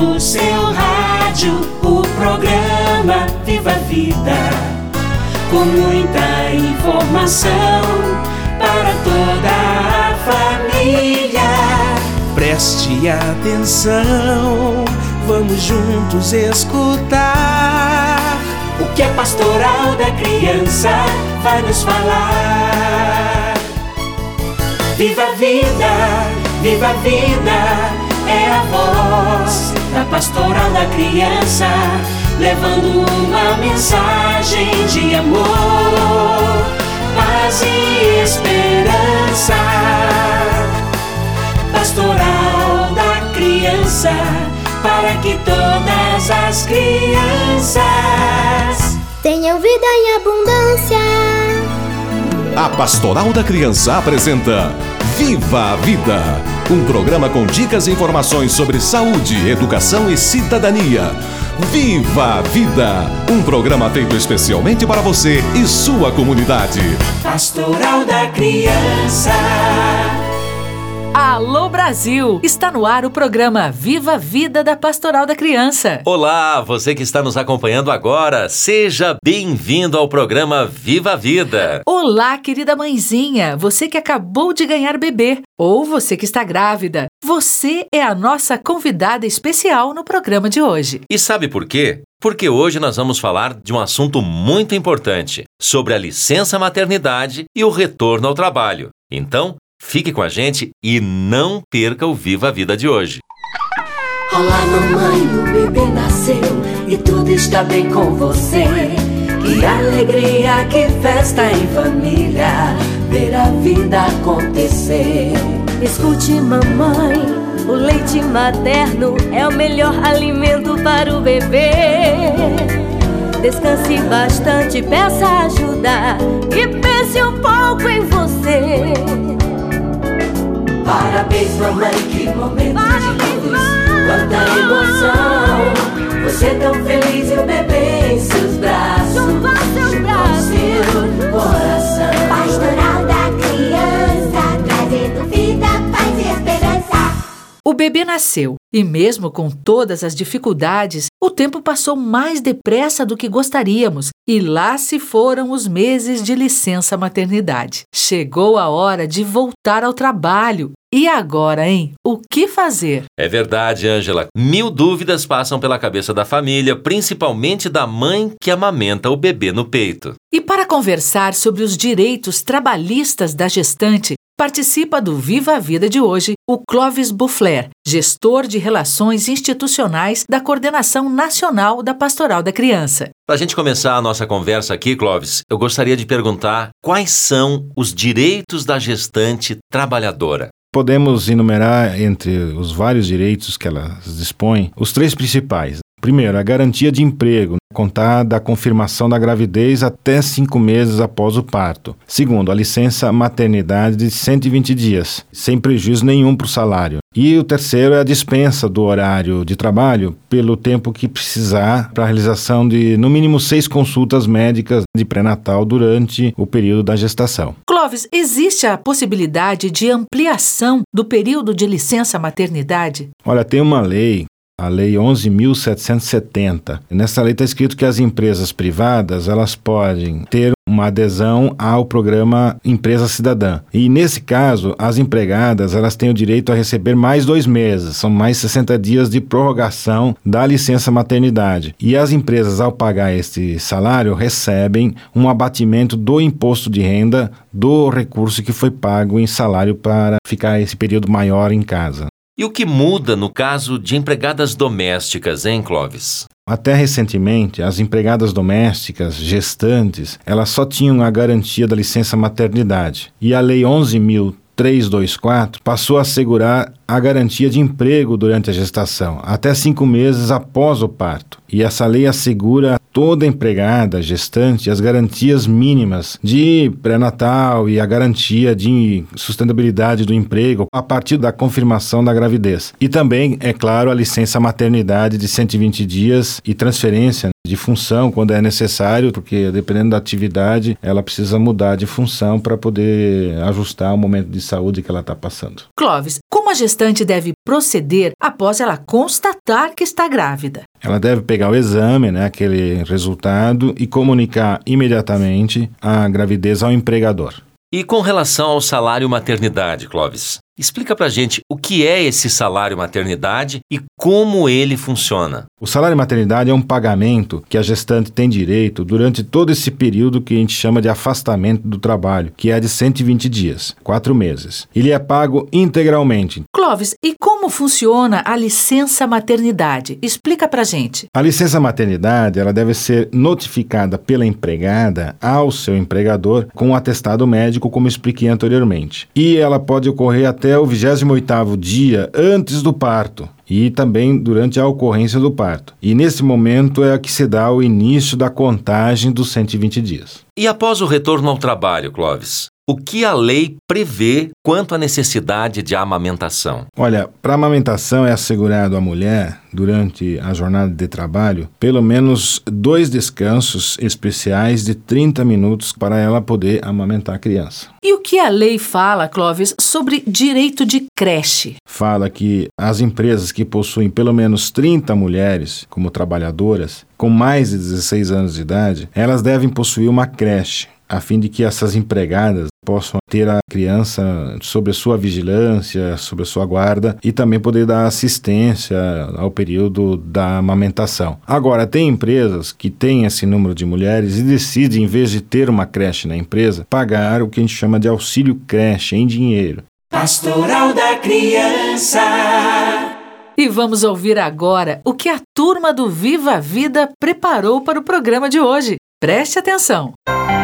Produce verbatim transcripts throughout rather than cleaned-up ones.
no seu rádio o programa Viva a Vida, com muita informação para toda a família. Preste atenção, vamos juntos escutar o que a Pastoral da Criança vai nos falar. Viva a vida, viva a vida, é a voz da Pastoral da Criança, levando uma mensagem de amor, paz e esperança. Pastoral da Criança, para que todas as crianças tenham vida em abundância. A Pastoral da Criança apresenta Viva a Vida, um programa com dicas e informações sobre saúde, educação e cidadania. Viva a Vida, um programa feito especialmente para você e sua comunidade. Pastoral da Criança. Alô Brasil! Está no ar o programa Viva a Vida da Pastoral da Criança. Olá, você que está nos acompanhando agora, seja bem-vindo ao programa Viva a Vida. Olá, querida mãezinha, você que acabou de ganhar bebê, ou você que está grávida. Você é a nossa convidada especial no programa de hoje. E sabe por quê? Porque hoje nós vamos falar de um assunto muito importante, sobre a licença maternidade e o retorno ao trabalho. Então, fique com a gente e não perca o Viva a Vida de hoje. Olá, mamãe, o bebê nasceu e tudo está bem com você. Que alegria, que festa em família, ver a vida acontecer. Escute, mamãe, o leite materno é o melhor alimento para o bebê. Descanse bastante, peça ajuda e pense um pouco em você. Parabéns, mamãe, que momento Parabéns, de luz, mãe. quanta emoção. Você é tão feliz e o bebê em seus braços, Chupa seus braços, seu coração. Pastoral da Criança, trazendo vida, paz e esperança. O bebê nasceu e mesmo com todas as dificuldades, o tempo passou mais depressa do que gostaríamos e lá se foram os meses de licença maternidade. Chegou a hora de voltar ao trabalho. E agora, hein? O que fazer? É verdade, Ângela. Mil dúvidas passam pela cabeça da família, principalmente da mãe que amamenta o bebê no peito. E para conversar sobre os direitos trabalhistas da gestante, participa do Viva a Vida de hoje o Clóvis Buffler, gestor de Relações Institucionais da Coordenação Nacional da Pastoral da Criança. Para a gente começar a nossa conversa aqui, Clóvis, eu gostaria de perguntar quais são os direitos da gestante trabalhadora. Podemos enumerar, entre os vários direitos que elas dispõem, os três principais. Primeiro, a garantia de emprego, contar da confirmação da gravidez até cinco meses após o parto. Segundo, a licença maternidade de cento e vinte dias, sem prejuízo nenhum para o salário. E o terceiro é a dispensa do horário de trabalho pelo tempo que precisar para a realização de, no mínimo, seis consultas médicas de pré-natal durante o período da gestação. Clóvis, existe a possibilidade de ampliação do período de licença maternidade? Olha, tem uma lei, a Lei onze mil setecentos e setenta. Nessa lei está escrito que as empresas privadas elas podem ter uma adesão ao programa Empresa Cidadã. E nesse caso, as empregadas elas têm o direito a receber mais dois meses, são mais sessenta dias de prorrogação da licença maternidade. E as empresas, ao pagar este salário, recebem um abatimento do imposto de renda do recurso que foi pago em salário para ficar esse período maior em casa. E o que muda no caso de empregadas domésticas, hein, Clóvis? Até recentemente, as empregadas domésticas, gestantes, elas só tinham a garantia da licença maternidade. E a Lei onze mil trezentos e vinte e quatro passou a assegurar a garantia de emprego durante a gestação, até cinco meses após o parto. E essa lei assegura a toda empregada gestante as garantias mínimas de pré-natal e a garantia de sustentabilidade do emprego a partir da confirmação da gravidez. E também, é claro, a licença maternidade de cento e vinte dias e transferência de função quando é necessário, porque dependendo da atividade, ela precisa mudar de função para poder ajustar o momento de saúde que ela está passando. Clóvis, como a gestante gestante deve proceder após ela constatar que está grávida? Ela deve pegar o exame, né, aquele resultado, e comunicar imediatamente a gravidez ao empregador. E com relação ao salário maternidade, Clóvis, explica pra gente o que é esse salário maternidade e como ele funciona. O salário maternidade é um pagamento que a gestante tem direito durante todo esse período que a gente chama de afastamento do trabalho, que é de cento e vinte dias, quatro meses. Ele é pago integralmente. Clóvis, e como funciona a licença maternidade? Explica pra gente. A licença maternidade, ela deve ser notificada pela empregada ao seu empregador com um atestado médico, como expliquei anteriormente. E ela pode ocorrer até o vigésimo oitavo dia antes do parto e também durante a ocorrência do parto. E nesse momento é que se dá o início da contagem dos cento e vinte dias. E após o retorno ao trabalho, Clóvis, o que a lei prevê quanto à necessidade de amamentação? Olha, para amamentação é assegurado à mulher, durante a jornada de trabalho, pelo menos dois descansos especiais de trinta minutos para ela poder amamentar a criança. E o que a lei fala, Clóvis, sobre direito de creche? Fala que as empresas que possuem pelo menos trinta mulheres como trabalhadoras, com mais de dezesseis anos de idade, elas devem possuir uma creche, a fim de que essas empregadas possam ter a criança sob a sua vigilância, sob a sua guarda e também poder dar assistência ao período da amamentação. Agora, tem empresas que têm esse número de mulheres e decidem, em vez de ter uma creche na empresa, pagar o que a gente chama de auxílio creche em dinheiro. Pastoral da Criança. E vamos ouvir agora o que a turma do Viva a Vida preparou para o programa de hoje. Preste atenção!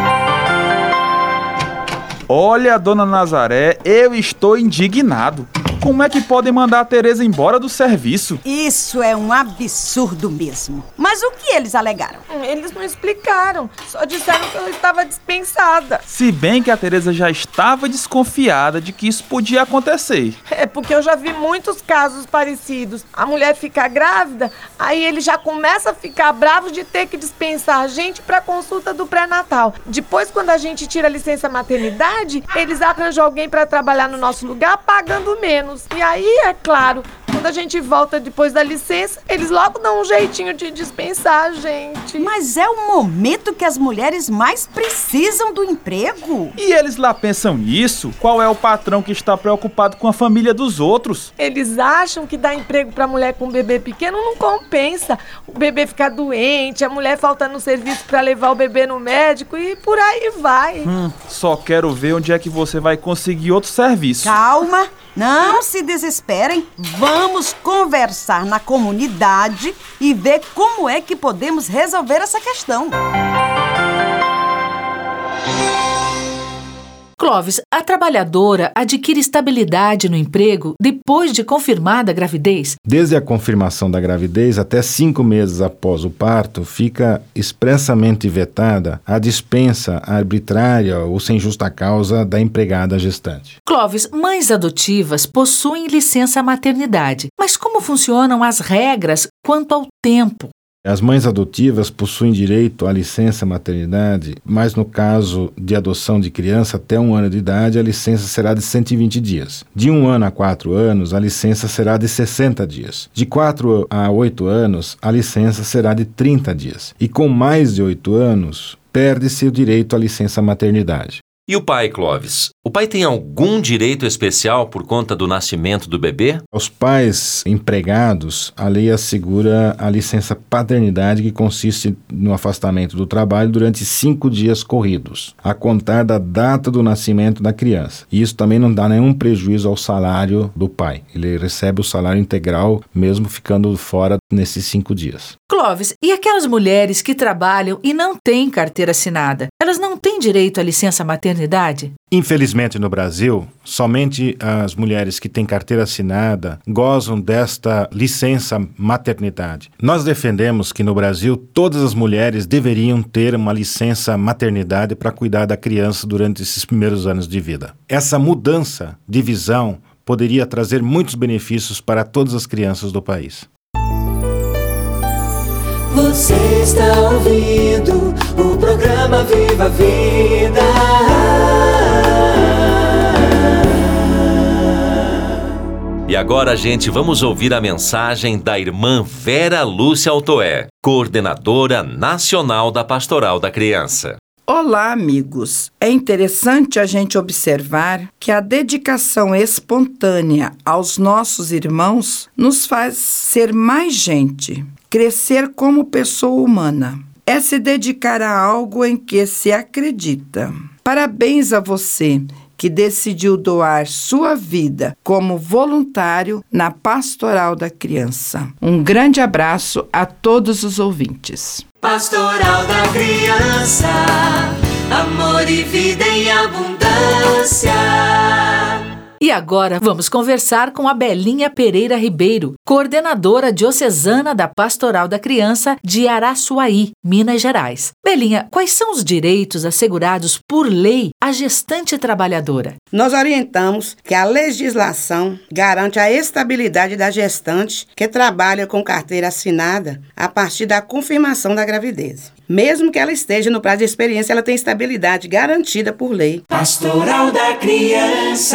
Olha, dona Nazaré, eu estou indignado. Como é que podem mandar a Tereza embora do serviço? Isso é um absurdo mesmo. Mas o que eles alegaram? Eles não explicaram, só disseram que ela estava dispensada. Se bem que a Tereza já estava desconfiada de que isso podia acontecer. É porque eu já vi muitos casos parecidos. A mulher fica grávida, aí ele já começa a ficar bravo de ter que dispensar a gente para consulta do pré-natal. Depois, quando a gente tira a licença maternidade, eles arranjam alguém para trabalhar no nosso lugar pagando menos. E aí, é claro, quando a gente volta depois da licença, eles logo dão um jeitinho de dispensar a gente. Mas é o momento que as mulheres mais precisam do emprego. E eles lá pensam nisso? Qual é o patrão que está preocupado com a família dos outros? Eles acham que dar emprego pra mulher com um bebê pequeno não compensa. O bebê ficar doente, a mulher falta no serviço pra levar o bebê no médico e por aí vai. Hum, só quero ver onde é que você vai conseguir outro serviço. Calma! Não se desesperem, vamos conversar na comunidade e ver como é que podemos resolver essa questão. Clóvis, a trabalhadora adquire estabilidade no emprego depois de confirmada a gravidez? Desde a confirmação da gravidez até cinco meses após o parto, fica expressamente vetada a dispensa arbitrária ou sem justa causa da empregada gestante. Clóvis, mães adotivas possuem licença maternidade, mas como funcionam as regras quanto ao tempo? As mães adotivas possuem direito à licença maternidade, mas no caso de adoção de criança até um ano de idade, a licença será de cento e vinte dias. De um ano a quatro anos, a licença será de sessenta dias. De quatro a oito anos, a licença será de trinta dias. E com mais de oito anos, perde-se o direito à licença maternidade. E o pai, Clóvis? O pai tem algum direito especial por conta do nascimento do bebê? Aos pais empregados, a lei assegura a licença paternidade, que consiste no afastamento do trabalho durante cinco dias corridos, a contar da data do nascimento da criança. E isso também não dá nenhum prejuízo ao salário do pai. Ele recebe o salário integral, mesmo ficando fora nesses cinco dias. Clóvis, e aquelas mulheres que trabalham e não têm carteira assinada? Elas não têm direito à licença maternidade? Infelizmente, no Brasil, somente as mulheres que têm carteira assinada gozam desta licença maternidade. Nós defendemos que no Brasil todas as mulheres deveriam ter uma licença maternidade para cuidar da criança durante esses primeiros anos de vida. Essa mudança de visão poderia trazer muitos benefícios para todas as crianças do país. Você está ouvindo o programa Viva a Vida. E agora, gente, vamos ouvir a mensagem da irmã Vera Lúcia Altoé, coordenadora nacional da Pastoral da Criança. Olá, amigos! É interessante a gente observar que a dedicação espontânea aos nossos irmãos nos faz ser mais gente, crescer como pessoa humana. É se dedicar a algo em que se acredita. Parabéns a você que decidiu doar sua vida como voluntário na Pastoral da Criança. Um grande abraço a todos os ouvintes. Pastoral da Criança, amor e vida em abundância. E agora vamos conversar com a Belinha Pereira Ribeiro, coordenadora diocesana da Pastoral da Criança de Araçuaí, Minas Gerais. Belinha, quais são os direitos assegurados por lei à gestante trabalhadora? Nós orientamos que a legislação garante a estabilidade da gestante que trabalha com carteira assinada a partir da confirmação da gravidez. Mesmo que ela esteja no prazo de experiência, ela tem estabilidade garantida por lei. Pastoral da Criança.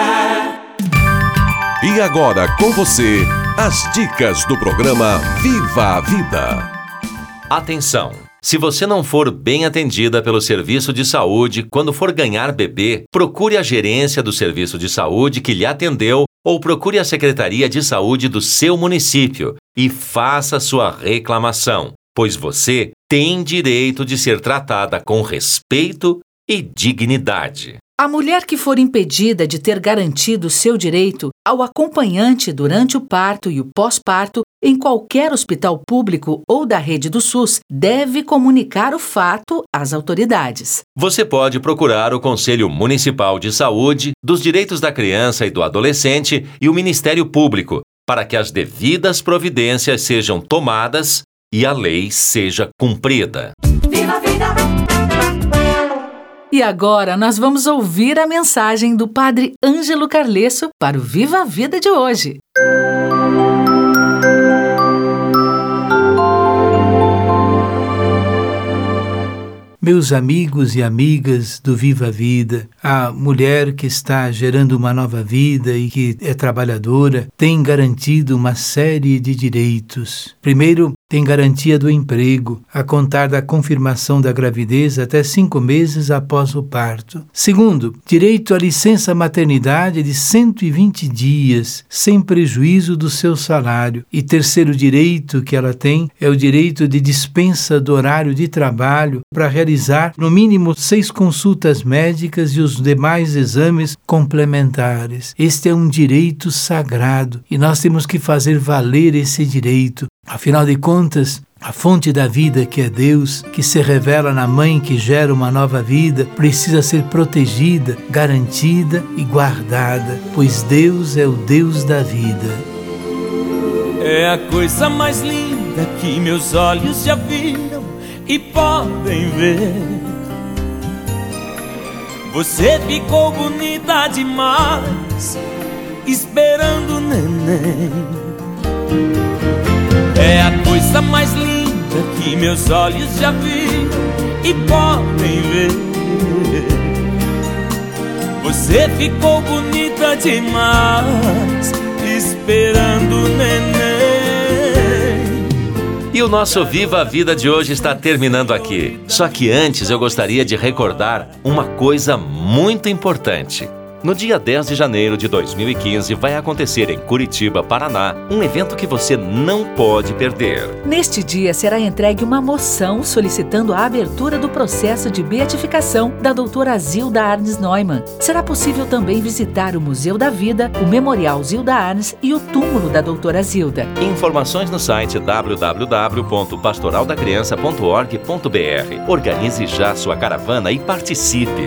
E agora com você, as dicas do programa Viva a Vida. Atenção! Se você não for bem atendida pelo serviço de saúde quando for ganhar bebê, procure a gerência do serviço de saúde que lhe atendeu ou procure a Secretaria de Saúde do seu município e faça sua reclamação, pois você tem direito de ser tratada com respeito e dignidade. A mulher que for impedida de ter garantido seu direito ao acompanhante durante o parto e o pós-parto em qualquer hospital público ou da rede do SUS deve comunicar o fato às autoridades. Você pode procurar o Conselho Municipal de Saúde, dos Direitos da Criança e do Adolescente e o Ministério Público para que as devidas providências sejam tomadas e a lei seja cumprida. Viva a vida! E agora nós vamos ouvir a mensagem do Padre Ângelo Carlesso para o Viva a Vida de hoje. Meus amigos e amigas do Viva a Vida, a mulher que está gerando uma nova vida e que é trabalhadora tem garantido uma série de direitos. Primeiro, tem garantia do emprego, a contar da confirmação da gravidez até cinco meses após o parto. Segundo, direito à licença maternidade de cento e vinte dias, sem prejuízo do seu salário. E terceiro direito que ela tem é o direito de dispensa do horário de trabalho para realizar no mínimo seis consultas médicas e os demais exames complementares. Este é um direito sagrado e nós temos que fazer valer esse direito. Afinal de contas, a fonte da vida, que é Deus, que se revela na mãe que gera uma nova vida, precisa ser protegida, garantida e guardada, pois Deus é o Deus da vida. É a coisa mais linda que meus olhos já viram e podem ver. Você ficou bonita demais, esperando o neném. É a coisa mais linda que meus olhos já viram e podem ver. Você ficou bonita demais, esperando o neném. E o nosso Viva a Vida de hoje está terminando aqui. Só que antes eu gostaria de recordar uma coisa muito importante. No dia dez de janeiro de dois mil e quinze vai acontecer em Curitiba, Paraná, um evento que você não pode perder. Neste dia será entregue uma moção solicitando a abertura do processo de beatificação da doutora Zilda Arnes Neumann. Será possível também visitar o Museu da Vida, o Memorial Zilda Arnes e o túmulo da doutora Zilda. Informações no site w w w ponto pastoral da criança ponto org ponto b r. Organize já sua caravana e participe.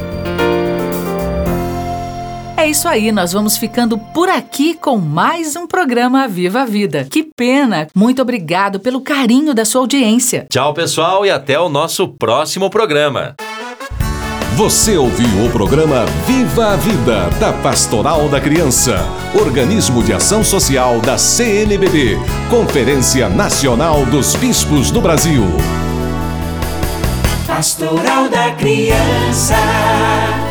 É isso aí, nós vamos ficando por aqui com mais um programa Viva a Vida. Que pena! Muito obrigado pelo carinho da sua audiência. Tchau, pessoal, e até o nosso próximo programa. Você ouviu o programa Viva a Vida, da Pastoral da Criança, organismo de ação social da C N B B, Conferência Nacional dos Bispos do Brasil. Pastoral da Criança.